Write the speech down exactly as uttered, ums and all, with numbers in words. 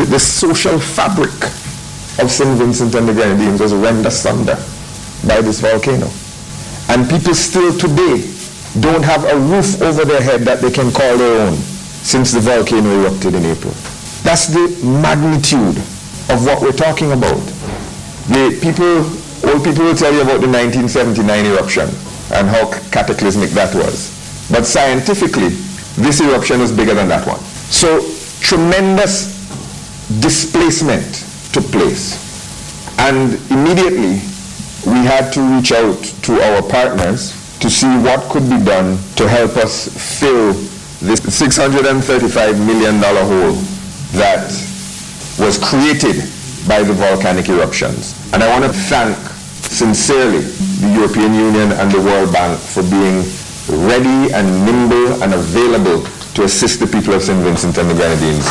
the, the social fabric of Saint Vincent and the Grenadines was rent asunder by this volcano. And people still today don't have a roof over their head that they can call their own since the volcano erupted in April. That's the magnitude of what we're talking about. The people, old people will tell you about the nineteen seventy-nine eruption and how cataclysmic that was. But scientifically, this eruption is bigger than that one. So tremendous displacement took place. And immediately, we had to reach out to our partners to see what could be done to help us fill this six hundred thirty-five million dollars hole that was created by the volcanic eruptions. And I want to thank sincerely the European Union and the World Bank for being ready and nimble and available to assist the people of Saint Vincent and the Grenadines.